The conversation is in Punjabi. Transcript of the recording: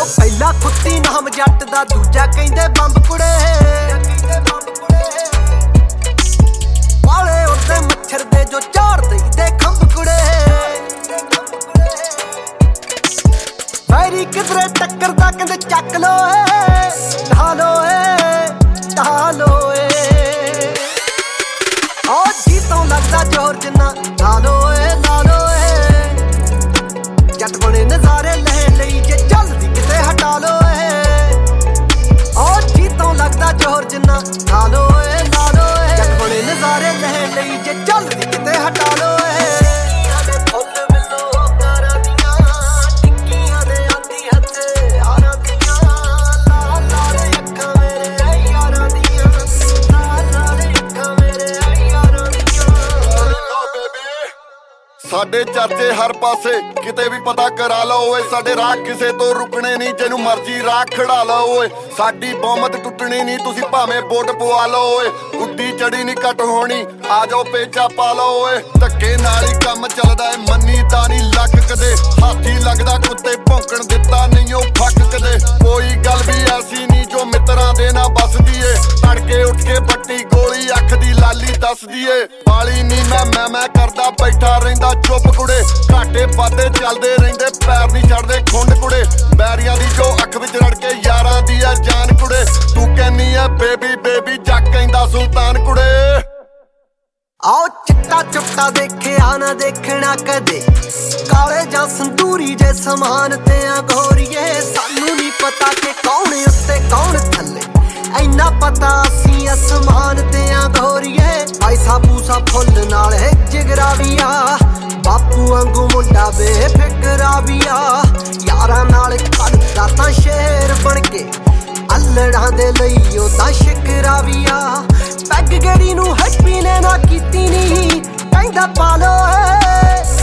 ਪਹਿਲਾ ਖੁੱਤੀ ਨਾਮ ਜੱਟ ਦਾ, ਦੂਜਾ ਕਹਿੰਦੇ ਬੰਬ ਕੁੜੇ। ਵਾਲੇ ਉੱਤੇ ਮੱਛਰ ਦੇ ਜੋ ਝਾੜ ਦੇਈਦੇ ਖੰਭ ਕੁੜੇ। ਵੈਰੀ ਕਿਧਰੇ ਟੱਕਰਦਾ ਕਹਿੰਦੇ ਚੱਕ ਲੋ ਏ, ਢਾ ਲੋ ਏ, ਢਾ ਲੋ ਏ। ਉਹ ਜੀ ਤੋਂ ਲੱਗਦਾ ਜ਼ੋਰ ਜਿੰਨਾ, ਲਾ ਲੋ ਏ, ਲਾ ਲੋ ਏ। ਜੱਟ ਬਣੇ ਨਜ਼ਾਰੇ ਲੈਣ ਲਈ, ਜੇ ਚੱਲਦੀ ਕਿਤੇ ਹਟਾ ਲੋ ਏ। ਉਹ ਜੀ ਤੋਂ ਲੱਗਦਾ ਜ਼ੋਰ ਜਿੰਨਾ, ਲਾ ਲੋ ਏ, ਲਾ ਲੋ ਏ। ਜੱਟ ਬਣੇ ਨਜ਼ਾਰੇ ਲੈਣ ਲਈ, ਜੇ ਚੱਲਦੀ ਕਿਤੇ ਹਟਾ ਲੋ ਏ। ਸਾਡੇ ਚਰਚੇ ਹਰ ਪਾਸੇ, ਕਿਤੇ ਵੀ ਪਤਾ ਕਰਾ ਲਓ ਓਏ। ਸਾਡੇ ਰਾਹ ਕਿਸੇ ਤੋਂ ਰੁਕਣੇ ਨਹੀਂ, ਜਿਹਨੂੰ ਮਰਜ਼ੀ ਰਾਹ ਖੜਾ ਲਓ ਓਏ। ਸਾਡੀ ਬਹੁਮਤ ਟੁੱਟਣੀ ਨਹੀਂ, ਤੁਸੀਂ ਭਾਵੇਂ ਵੋਟ ਪਵਾ ਲਓ ਓਏ। ਗੁੱਡੀ ਚੜੀ ਨਹੀਂ ਕੱਟ ਹੋਣੀ, ਆ ਜਾਓ ਪੇਚਾ ਪਾ ਲਓ ਓਏ। ਧੱਕੇ ਨਾਲ ਹੀ ਕੰਮ ਚੱਲਦਾ ਏ, ਮੰਨੀ ਤਾਂ ਨਹੀਂ ਲੱਕ ਕਦੇ। ਹਾਥੀ ਲੱਗਦਾ ਕੁੱਤੇ ਭੌਂਕਣ ਦਿੱਤਾ ਨਹੀਂ ਉਹ ਫੱਕ ਕਦੇ। ਕੋਈ ਗੱਲ ਵੀ ਐਸੀ ਨਹੀਂ ਜੋ ਮਿੱਤਰਾਂ ਦੇ ਨਾ ਬਸਦੀ ਏ। ਤੜਕੇ ਉੱਠ ਕੇ ਬੱਟੀ ਗੋਲੀ ਅੱਖ ਦੀ ਲਾਲੀ ਦੱਸਦੀ ਏ। ਵਾਲੀ ਨਹੀਂ ਮੈਂ ਕਰਦਾ ਬੈਠਾ ਰਹਿੰਦਾ ਚੁੱਪ ਕੁੜੇ। ਘਾਟੇ ਵਾਧੇ ਚੱਲਦੇ ਰਹਿੰਦੇ, ਪੈਰ ਨਹੀਂ ਛੱਡਦੇ ਖੁੰਡ ਕੁੜੇ। ਬੈਰੀਆਂ ਦੀ ਜੋ ਅੱਖ ਵਿੱਚ ਰੜ ਕੇ ਯਾਰਾਂ ਦੀ ਆ ਜਾਨ ਕੁੜੇ। ਤੂੰ ਕਹਿੰਨੀ ਐ ਬੇਬੀ ਬੇਬੀ, ਜੱਗ ਕਹਿੰਦਾ ਸੁਲਤਾਨ ਕੁੜੇ। ਆਓ ਚਿੱਟਾ ਚੁੱਟਾ ਦੇਖਿਆ ਨਾ ਦੇਖਣਾ ਕਦੇ, ਕਾਲੇ ਜਾਂ ਸੰਦੂਰੀ ਜੇ ਸਮਾਨ ਤੇ ਆ ਗੋਰੀਏ। ਸਾਨੂੰ ਨਹੀਂ ਪਤਾ ਕਿ ਕੌਣ ਉੱਤੇ ਕੌਣ ਥੱਲੇ, ਇੰਨਾ ਪਤਾ ਅਸੀਂ ਅਸਮਾਨ ਤੇ ਆ ਗੋਰੀਏ। ਪੈਸਾ ਪੂਸਾ ਫੁੱਲ ਨਾਲ ਹੈ ਜਿਗਰਾ ਵੀ ਆ, ਬਾਪੂ ਵਾਂਗੂ ਮੁੰਡਾ ਬੇਫਿਕਰਾ ਵੀ ਆ। ਯਾਰਾਂ ਨਾਲ ਕੱਢਦਾ ਤਾਂ ਸ਼ੇਰ ਬਣ ਕੇ, ਅੱਲੜਾਂ ਦੇ ਲਈ ਉਹਦਾ ਸ਼ਿਕਰਾ ਵੀ ਆ। ਪੈਗ ਗੇੜੀ ਨੂੰ ਹੈਪੀ ਨੇ ਨਾ ਕੀਤੀ ਨੀ, ਕਹਿੰਦਾ ਪਾ ਲੋ ਏ।